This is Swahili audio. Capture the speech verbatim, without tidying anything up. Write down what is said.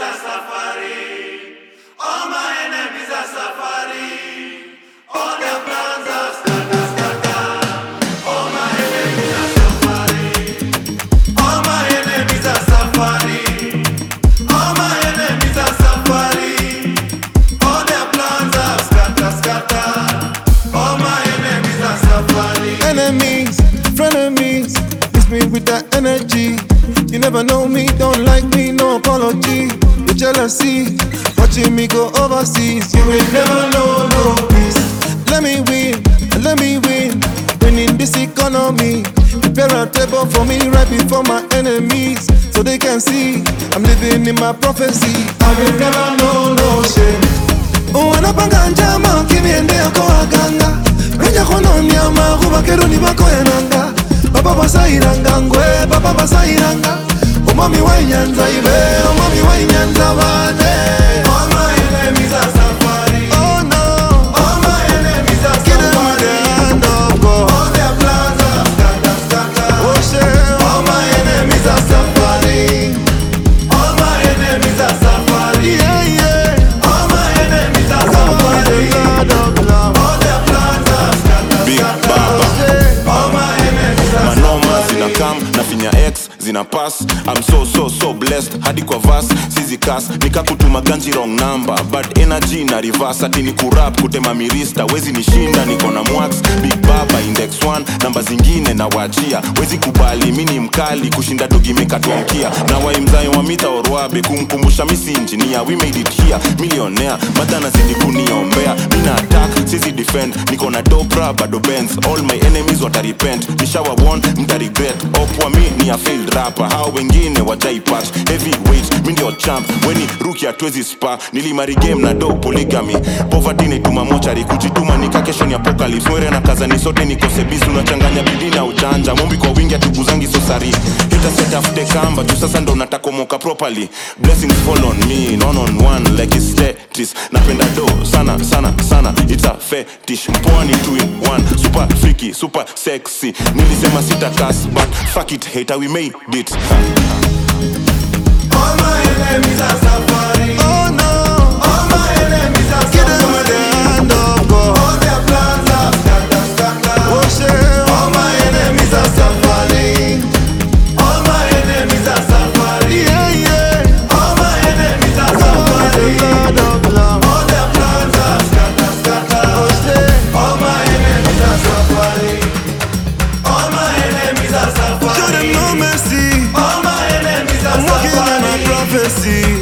are safari. All my enemies are safari. All their plans are scatter, scatter. All my enemies are safari. All my enemies are safari. All my enemies are safari. All their plans are scatter, scatter. All my enemies are safari. Enemies, frenemies, miss me with that energy. You never know me, don't like me, no apology. The jealousy, watching me go overseas. You will never know, no peace. Let me win, let me win. Winning this economy. Prepare a table for me right before my enemies, so they can see I'm living in my prophecy. I will never know, no shame. Wanapanga njama kiniendea kwa waganga. Reja kono nyama kubakeru ni bako yananga. Baba basairanga ngwe, baba basairanga. Umami wa nyanza ibe, umami wa nyanza bane. All my enemies are safari. Oh no, All my enemies are safari. All their plans are scatter, scatter. oh shit. All my enemies are safari. All my enemies are safari. Yeah, yeah. All my enemies are safari. All their plans are scatter, Big scatter. Baba. All my enemies are Manoma safari. zina kam na finya X zina pass. I'm so so so blessed hadi kwa verse sizi kas nikakutuma ganji wrong number but energy na reverse ati ni kurap kutema mirista wezi nishinda niko na mwax Big Baba index one namba zingine na wachia wezi kubali mini mkali kushinda dogi mekatwa mkia na waimzayo wa mita orwabe kumkumbusha misi engineer we made it here millionaire madana zidi kuniombea mina attack sizi defend niko na dobra bado Benz all my enemies watarepent nishawa warn mta regret opwa mi ni a failed rapper hao wengine wajaipatch heavyweight mi ndio champ weni rookie atwezi spa nilimari game na do polygamy poverty ni tuma mochari kujituma nika kesho ni apocalypse mwere na kazani sote nikose bisu unachanganya bidii na ujanja mombi kwa wingi atukuzangi sosari hita set after kamba tu sasa ndo natakomoka properly blessings fall on me non on one like it's Tetris napenda do sana sana sana it's a fetish mpwani two in one super freaky super sexy nilisema sita kas but fuck it hater we made it All my enemies are safari. Oh no, All my enemies are get them with safari. the hand up, go. All their plans are scatter, scatter. Oh shit. All my enemies are safari. All my enemies are safari. Yeah, yeah. All my enemies are safari. All their plans are scatter, scatter. All my enemies are safari. All my enemies are Show them safari. no mercy. All my enemies are I'm walking in my safari. prophecy.